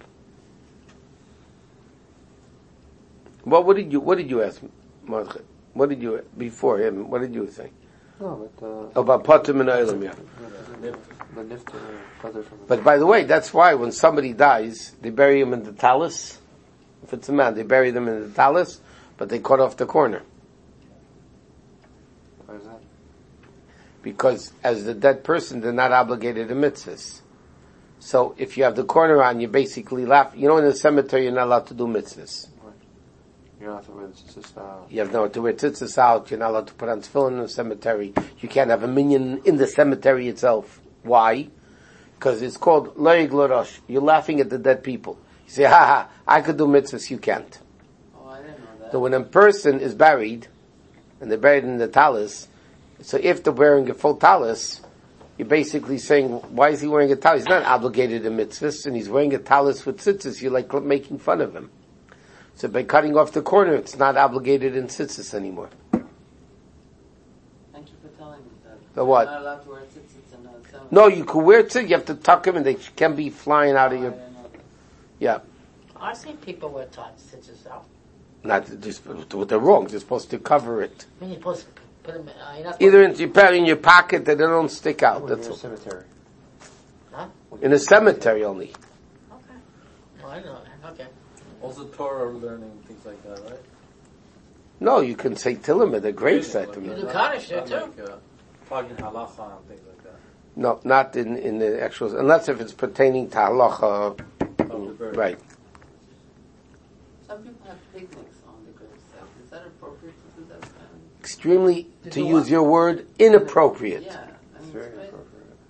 What, what did you What did you ask, Mordechai? What did you before him? What did you say No, but uh, about Patim and Olam? Yeah. the nifter, pater from. But by the way, that's why when somebody dies, they bury him in the talus. If it's a man, they bury them in the talus, but they cut off the corner Why is that? because as the dead person, they're not obligated to mitzvahs. So if you have the corner on, you basically laugh. You know, in the cemetery, you're not allowed to do mitzvahs. You're not to wear the tzitzis style. You have no to wear tzitzis out. You're not allowed to put on tefillin in the cemetery. You can't have a minion in the cemetery itself. Why? Because it's called loig l'rosh. You're laughing at the dead people. You say, ha ha, I could do mitzvahs, you can't. Oh, I didn't know that. So when a person is buried, and they're buried in the talus, so if they're wearing a full talus, you're basically saying, why is he wearing a talus? He's not obligated to mitzvahs, and he's wearing a talus with tzitzis. You're like making fun of him. So by cutting off the corner, it's not obligated in tzitzis anymore. Thank you for telling me that. The what? I'm not allowed to wear tzitzits in the cemetery. No, you can wear tzitzis, you have to tuck them, and they can be flying out Oh, of I your, didn't know that. yeah. I've seen people with top stitches out. Not just, they're wrong, they're supposed to cover it. I mean, you're supposed to Put them, uh, you're not Either in, you put it in your pocket that they don't stick out. Or That's in a all. cemetery. Huh? In a cemetery only. Okay. Well, I know. Okay. Also Torah learning, things like that, right? No, you can say Tillim at the gravesite. Like I mean. You do that. Kaddish there Not too. Like, uh, talking halacha and things like that. No, not in, in the actual, unless if it's pertaining to halacha. Of the bird. Right. Some people have picnics on the gravesite. Is that appropriate to do that? Kind Extremely, To to do use what? your word, of- inappropriate. Yeah. I It's mean, very it's inappropriate.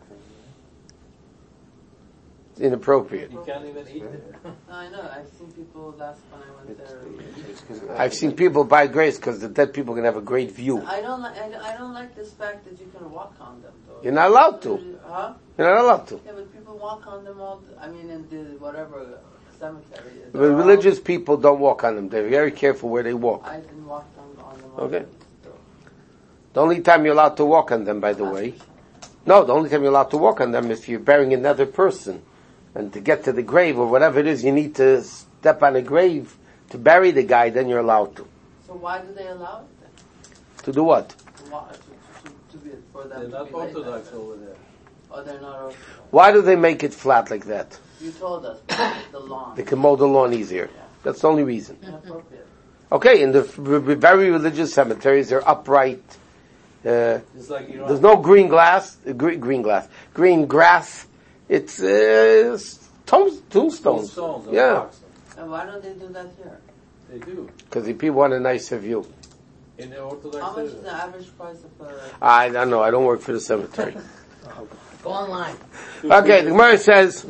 It's inappropriate. You can't even eat it. No, I know. I've seen people last when I went there. It's 'cause, uh, I've seen people buy graves because the dead people can have a great view. I don't like. I, I don't like this fact that you can walk on them. Though. You're not allowed to. Huh? You're not allowed to. Yeah, but people walk on them all. The, I mean, in the whatever cemetery. But they're all- religious people don't walk on them. They're very careful where they walk. I didn't walk on, on them. Okay. all, so. The only time you're allowed to walk on them, by the way, no, the only time you're allowed to walk on them is if you're burying another person. And to get to the grave or whatever it is, you need to step on a grave to bury the guy, then you're allowed to. So why do they allow it then? To do what? To, wa- to, to, to be for them They're to not be laid orthodox like over there. that? Oh, they're not orthodox. Why do they make it flat like that? You told us the lawn. They can mow the lawn easier. That's the only reason. Inappropriate. Okay, in the f- very religious cemeteries, they're upright. Uh, It's like you know. there's no green glass, uh, green, green glass, green grass. It's uh, tom- tombstones. stones. or Yeah, rocks. And why don't they do that here? They do. because the people want a nicer view. In the Orthodox. How much is citizen. the average price of a... I don't know. I don't work for the cemetery. Go online. Okay, the Gemara says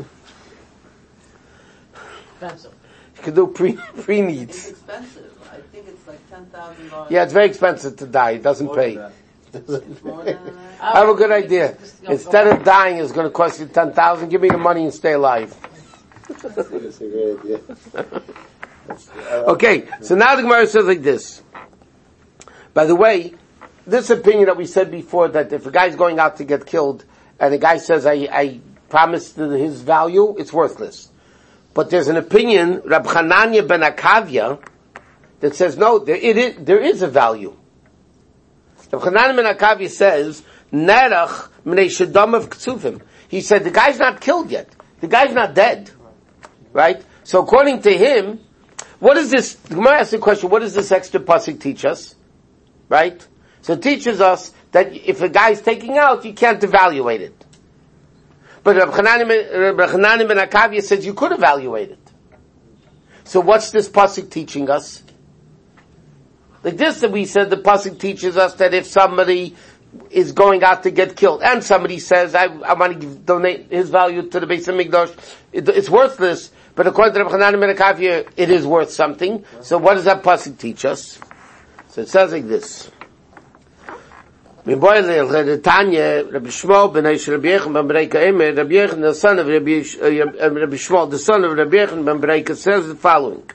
Expensive. you can do pre pre It's needs. expensive. I think it's like ten thousand dollars. Yeah, it's very expensive to die. It doesn't More than pay. that. It's more than that. I have a good idea. Instead of dying, it's going to cost you ten thousand. Give me the money and stay alive. That's a great idea. That's- I- I- Okay, so now the Gemara says like this. By the way, this opinion that we said before, that if a guy's going out to get killed, and the guy says, I, I promised his value, it's worthless. But there's an opinion, Rab Chananya ben Akavya, that says, no, there, it is, there is a value. Rab Chananya ben Akavya says, Nerach mnei shedam of ksufim. He said, the guy's not killed yet. The guy's not dead. Right? So according to him, what is this, the Gemara asks the question, what does this extra pasuk teach us? Right? So it teaches us that if a guy's taking out, you can't evaluate it. But Rab Chananya ben Akavya says you could evaluate it. So what's this pasuk teaching us? Like this, that we said the pasuk teaches us that if somebody is going out to get killed, and somebody says, I, I want to give, donate his value to the Beis HaMikdash, it, it's worthless, but according to Rab Chananya ben Akavya, it is worth something. So what does that pasuk teach us? So it says like this. Rabbi Shmuel ben Eish Rabbi Yechon ben Bereika Emer, Rabbi Yechon, the son of Rabbi Shmuel, the son of Rabbi Yechon ben Bereika, says the following.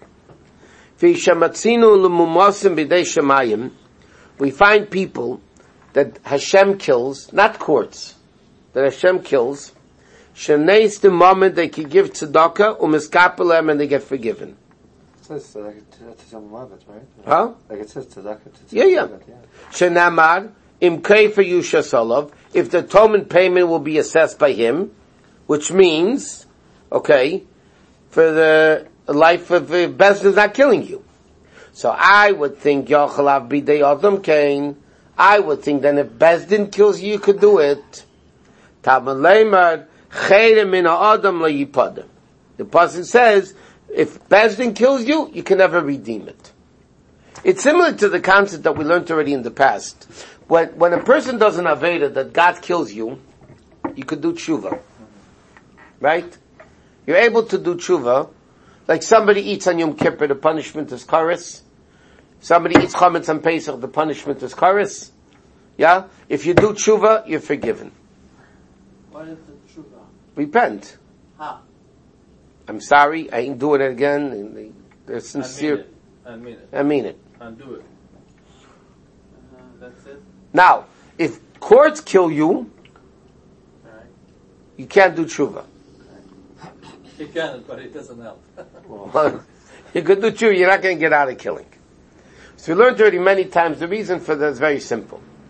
We find people that Hashem kills, not courts, that Hashem kills, Sheneis the moment they can give tzedakah, umiskapelem, and they get forgiven. It says tzedakah to some Levites, right? Huh? Like it says tzedakah to Yeah, yeah. Levites, yeah. Shenamar, im for Yushasolav, if the atonement payment will be assessed by him, which means, okay, for the life of uh, Bezdin is not killing you. So I would think, Yochalav bidei Adam Kain, I would think then if Bezdin kills you, you could do it. Talmud Leimar, Chere min ha'adam le'yipadem. The pasuk says, if Bezdin kills you, you can never redeem it. It's similar to the concept that we learned already in the past. When, when a person does an Aveda that God kills you, you could do tshuva. Right? You're able to do tshuva. Like somebody eats on Yom Kippur, the punishment is kares. Somebody eats chametz on Pesach, the punishment is kares. Yeah? If you do tshuva, you're forgiven. What is the tshuva? Repent. How? I'm sorry, I ain't doing it again. And they- They're sincere. I mean it. I mean it. And do it. Uh, that's it? Now, if courts kill you, Alright. you can't do tshuva. You can, but it doesn't help. You could do tshuva, you're not going to get out of killing. So we learned already many times, the reason for that is very simple.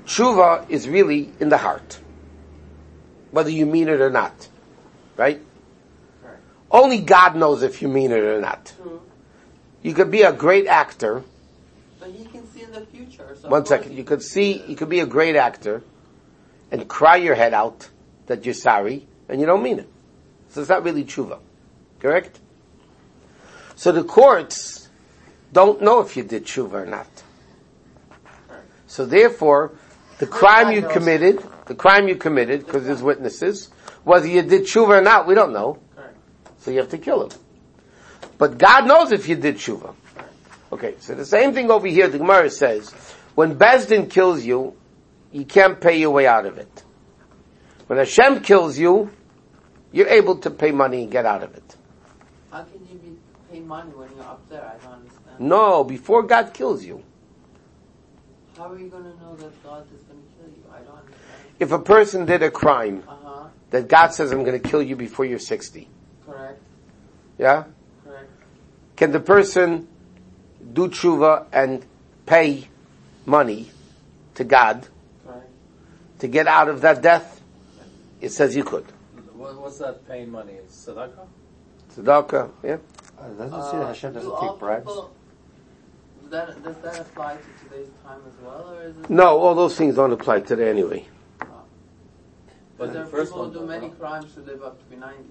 Tshuva is really in the heart, whether you mean it or not, right? Correct. Only God knows if you mean it or not. True. You could be a great actor. But he can see in the future. So One second. You could see, you could be a great actor and cry your head out that you're sorry and you don't mean it. So it's not really tshuva. Correct? So the courts don't know if you did tshuva or not. So therefore, the crime you committed, the crime you committed, because there's witnesses, whether you did tshuva or not, we don't know. So you have to kill him. But God knows if you did tshuva. Okay, so the same thing over here, the Gemara says, when Bezdin kills you, you can't pay your way out of it. When Hashem kills you, you're able to pay money and get out of it. How can you be paying money when you're up there? I don't understand. No, before God kills you. How are you going to know that God is going to kill you? I don't understand. If a person did a crime, Uh-huh. that God says, I'm going to kill you before you're sixty. Correct. Yeah? Correct. Can the person do tshuva and pay money to God Correct. to get out of that death? It says you could. What, what's that paying money? Is tzedakah? Tzedakah, yeah? Uh, doesn't it say that Hashem doesn't do all take bribes? people- Does that, does that apply to today's time as well, or is it? No, all those things don't apply today anyway. But there the are first people one, who do though, many no? crimes to live up to be ninety.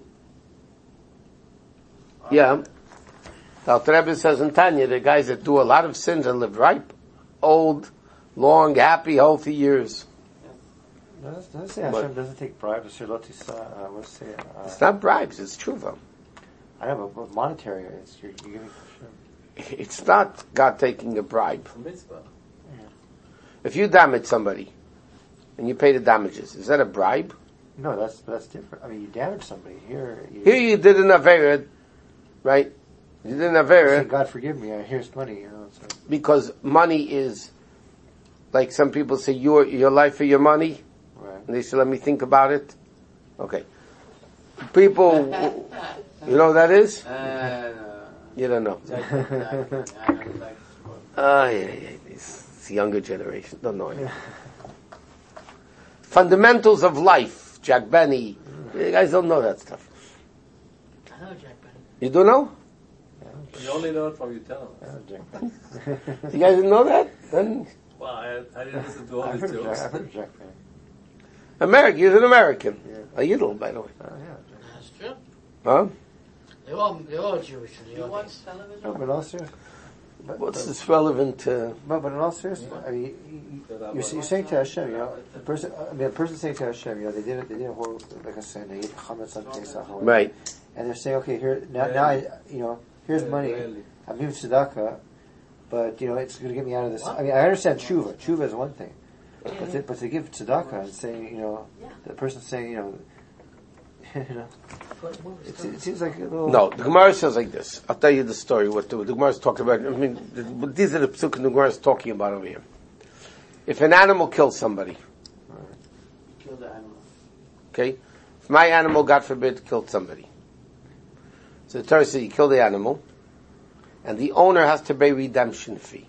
Yeah. The Alter Rebbe says in Tanya, the guys that do a lot of sins and live ripe, old, long, happy, healthy years. Does does it say Hashem doesn't take bribes? Sir Lotis, uh, what's it say? Uh, It's not bribes, it's tshuva. I know, but monetary, it's, you're, you're giving Hashem. It's not God taking a bribe. It's a mitzvah. If you damage somebody, and you pay the damages, is that a bribe? No, that's that's different. I mean, you damage somebody. Here, you, Here you did an avera, right? You did an say, avera God forgive me, uh, here's money, you know. So. because money is, like some people say, your your life or your money. Right. And they say, let me think about it. Okay. People, you know what that is? Uh, You don't know. exactly, exactly. I know exactly. Oh, yeah, yeah. It's, it's the younger generation. Don't know it. Fundamentals of life. Jack Benny. You guys don't know that stuff. I know Jack Benny. You don't know? You only know it from you telling us. Uh, Jack. You guys didn't know that? Then Well, I, I didn't listen to all I've these heard of jokes. Jack, I've heard of Jack Benny. American. He's an American. Yeah. A Yidel, by the way. Oh, yeah. Jack. That's true. Huh? They're all, they're all Jewish in the You watch audience. television? No, but in all seriousness, but, What's but, this relevant to? but, but in all seriousness, I mean, you, you, you're, you're saying to Hashem, you know, the person, I mean, the person saying to Hashem, you know, they did it, they did a whole, like I said, they ate chametz on Pesach, or whatever. Right. And they're saying, okay, here, now, now I, you know, here's Yeah, money, really. I'm giving tzedakah, but, you know, it's going to get me out of this. What? I mean, I understand tshuva. Tshuva is one thing. But to, but to give tzedakah and saying, you know, Yeah. the person saying, you know, you know, What- what was it's, that? it seems like a little... No, the Gemara says like this. I'll tell you the story. What the, the Gemara is talking about. I mean, the, these are the psukim the Gemara is talking about over here. If an animal kills somebody, Kill the animal. okay, if my animal, God forbid, killed somebody, so the Torah says you kill the animal, and the owner has to pay redemption fee.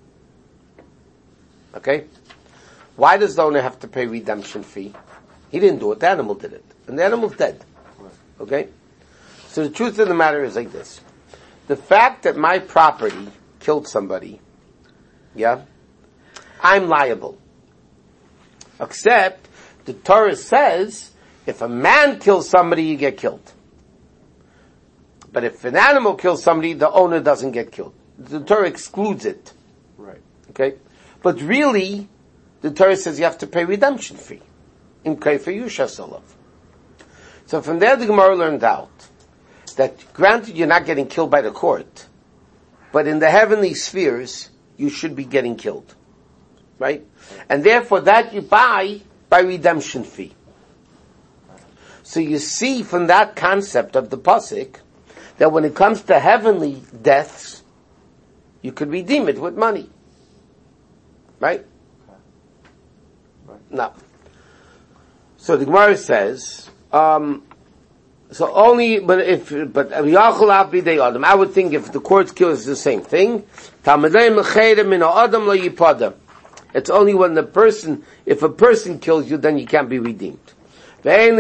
Okay, why does the owner have to pay redemption fee? He didn't do it; the animal did it, and the animal's dead. Okay, so the truth of the matter is like this: the fact that my property killed somebody, yeah, I'm liable. Except the Torah says if a man kills somebody, you get killed. But if an animal kills somebody, the owner doesn't get killed. The Torah excludes it. Right. Okay? But really, the Torah says you have to pay redemption fee. In Kaifa Yushasalav. So from there the Gemara learned out that granted you're not getting killed by the court, but in the heavenly spheres, you should be getting killed. Right? And therefore that you buy by redemption fee. So you see from that concept of the pasuk that when it comes to heavenly deaths, you could redeem it with money. Right? Right. Now, so the Gemara says, um, so only, but if, but I would think if the court kills the same thing, It's only when the person, if a person kills you, then you can't be redeemed. I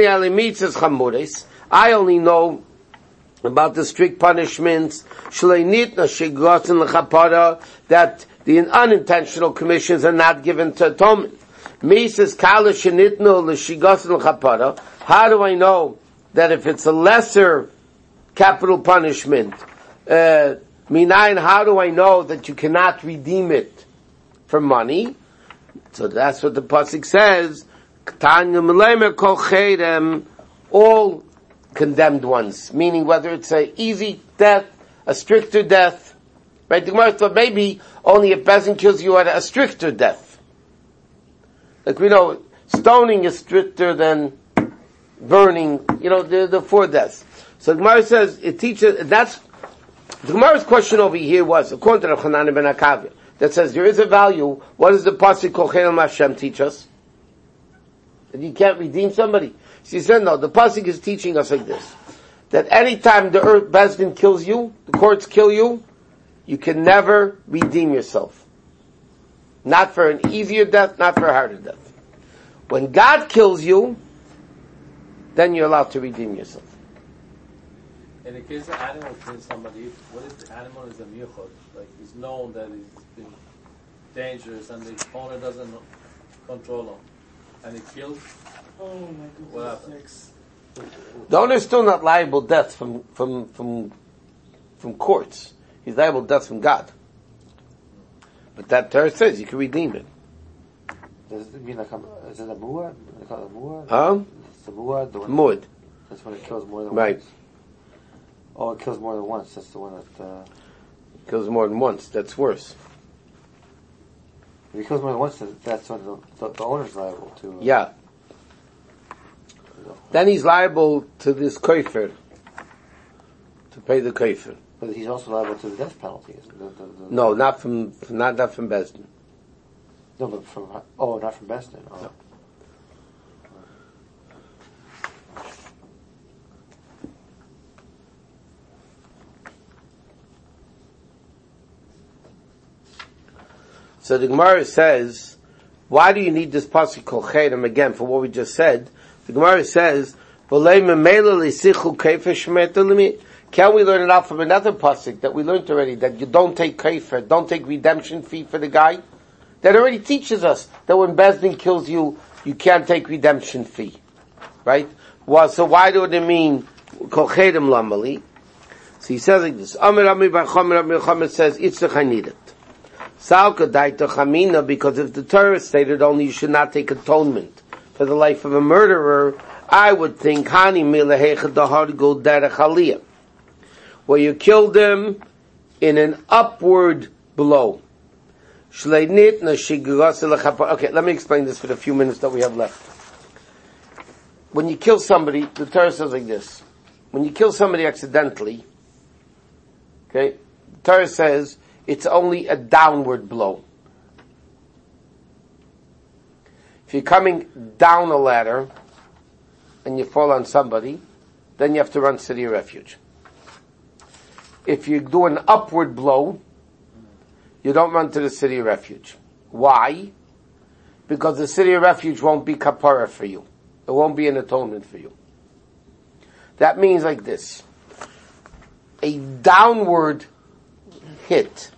only know about the strict punishments that the unintentional commissions are not given to atonement. How do I know that if it's a lesser capital punishment, uh, minayin, how do I know that you cannot redeem it for money? So that's what the pasuk says. All condemned ones, meaning whether it's a easy death, a stricter death, right? The Gemara thought maybe only if Bezin kills you at a stricter death. Like we know, stoning is stricter than burning, you know, the, the four deaths. So the Gemara says, it teaches, that's, the Gemara's question over here was, according to the Chanan ben Akavia, that says there is a value. What does the pasuk Kol Chayil Hashem teach us? That you can't redeem somebody. She said, no, the pasuk is teaching us like this. That any time the earth Bezdin kills you, the courts kill you, you can never redeem yourself. Not for an easier death, not for a harder death. When God kills you, then you're allowed to redeem yourself. In the case of animal killing somebody, what if the animal is a miyuchot? Like he's known that he's been dangerous and the owner doesn't control him. And he kills? Oh my What goodness. happens? The owner is still not liable death from, from, from, from courts. He's liable death from God. But that Torah says you can redeem it. Does it mean like a, is it a muad? They call it a muad? Huh? It's the muad. The one Muad. That's when it kills more than Right. once. Oh, it kills more than once. That's the one that. Uh, Kills more than once. That's worse. if it kills more than once, then that's when the, the, the owner's liable to. Uh, Yeah. Then he's liable to this kafir. To pay the kafir. But he's also liable to the death penalty. Isn't it? The, the, the, No, not from, not, not from Bezdin. No, but from oh, not from Bestin. Oh. No. So the Gemara says, why do you need this pasuk Kol Chayim again for what we just said? The Gemara says, can we learn it out from another pasuk that we learned already, that you don't take kafir, don't take redemption fee for the guy? That already teaches us that when Bezdin kills you, you can't take redemption fee. Right? Well, so why do it mean Kol Chayim Lamali? So he says like this, Amir Amir Bar Chomer Amir Chomer says, Itzrach I need it. Salka daita chamina, because if the Torah stated only you should not take atonement for the life of a murderer, I would think hani milahecha dahargul derech aliyah, where you killed him in an upward blow. Okay, let me explain this for the few minutes that we have left. When you kill somebody, the Torah says like this. When you kill somebody accidentally, okay, the Torah says it's only a downward blow. If you're coming down a ladder and you fall on somebody, then you have to run city of refuge. If you do an upward blow, you don't run to the city of refuge. Why? Because the city of refuge won't be kapara for you. It won't be an atonement for you. That means like this. A downward hit.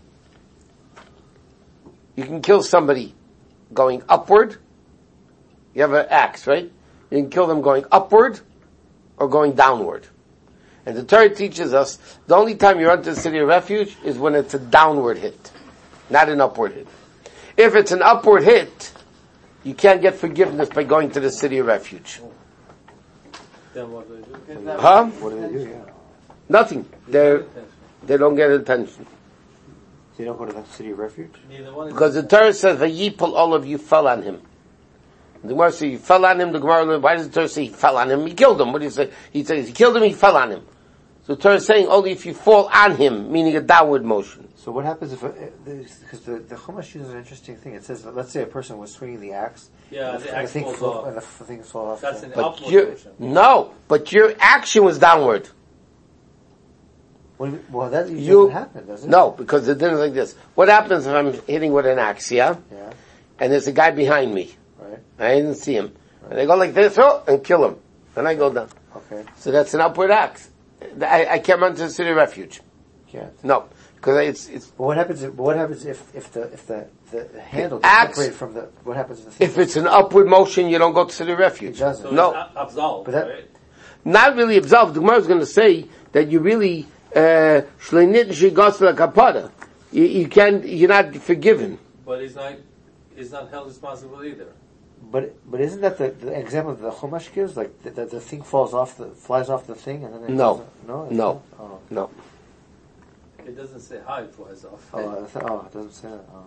You can kill somebody going upward. You have an axe, right? You can kill them going upward or going downward. And the Torah teaches us the only time you run to the city of refuge is when it's a downward hit, not an upward hit. If it's an upward hit, you can't get forgiveness by going to the city of refuge. Then what do they do? Huh? What do they do? Yeah. Nothing. They they don't get attention. So you don't go to the city of refuge? Neither one is Because the Torah says, "Vayipol all of you fell on him." The Gemara says, "You fell on him." The Gemara, why does the Torah say he fell on him? He killed him. What do you say? He says he killed him. He fell on him. So the Torah is saying only if you fall on him, meaning a downward motion. So what happens if, because the, the Chumash uses an interesting thing. It says, that let's say a person was swinging the axe. Yeah, and the and axe thing falls flew- off. And the f- thing fell off. That's an But upward your motion. no, but your action was downward. What do you mean? Well, that usually You doesn't happen, does it? no, because the thing is like this. What happens if I'm hitting with an axe? Yeah, Yeah. and there's a guy behind me. Right. I didn't see him. Right. And I go like this, oh, and kill him. And I go down. Okay. So that's an upward act. I, I can't run to the city of refuge. Can't. No. Because it's, it's, But what happens if, what happens if, if the, if the, the handle is acts- separated from the, what happens if the if it's an upward motion, you don't go to city of It refuge. doesn't. So No. it's a- absolved, But that- right? Not really absolved. The Gemara is going to say that you really, uh, shleinit shigos lekapara. You, you can't, you're not forgiven. But he's not, he's not held responsible either. But but isn't that the, the example that the Chumash gives? Like the, the, the thing falls off the flies off the thing and then it No. doesn't- no it's No. not? Oh. No. It doesn't say how it flies off. Oh, I thought, oh, it doesn't say that. Oh.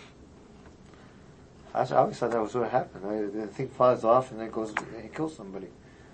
I, I always thought that was what happened. I, the thing flies off and then it goes it kills somebody.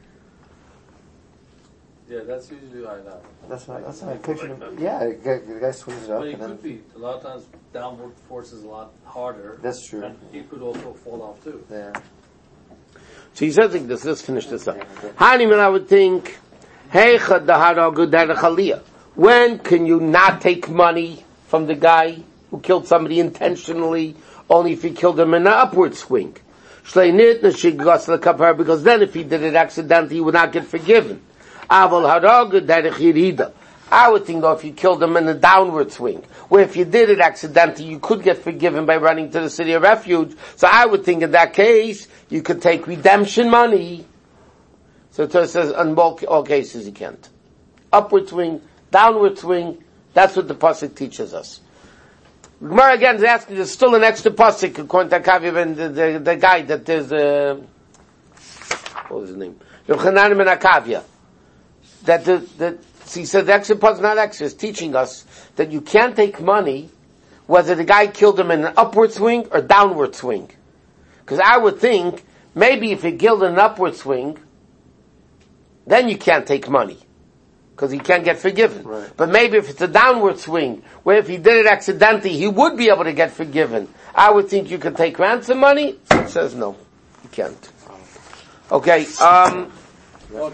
Yeah, that's usually what I know. That's what that's what I pictured him. Yeah, the guy, the guy swings it up But it and then could be. A lot of times downward force is a lot harder. That's true. And he could also fall off too. yeah. So he says like this, let's finish this up. Haniman, I would think, Heicha daharagu derech aliyah. When can you not take money from the guy who killed somebody intentionally, only if he killed him in an upward swing? Shleinit neshigos lekapar, because then if he did it accidentally, he would not get forgiven. Aval haragu derech yirida. I would think though if you killed him in a downward swing, where if you did it accidentally, you could get forgiven by running to the city of refuge. So I would think in that case, you could take redemption money. So Torah says in all, all cases you can't. Upward swing, downward swing, that's what the pasuk teaches us. Gemara again is asking, there's still an extra pasuk according to Akaviv and the, the, the guy that there's uh, what was his name? Rav Chanan ben Akavia. That the, the So he said the extra pasuk, not extra, is teaching us that you can't take money whether the guy killed him in an upward swing or downward swing. Because I would think, maybe if he killed in an upward swing, then you can't take money. Because he can't get forgiven. Right. But maybe if it's a downward swing, where if he did it accidentally, he would be able to get forgiven. I would think you could take ransom money. It says no, you can't. Okay, um...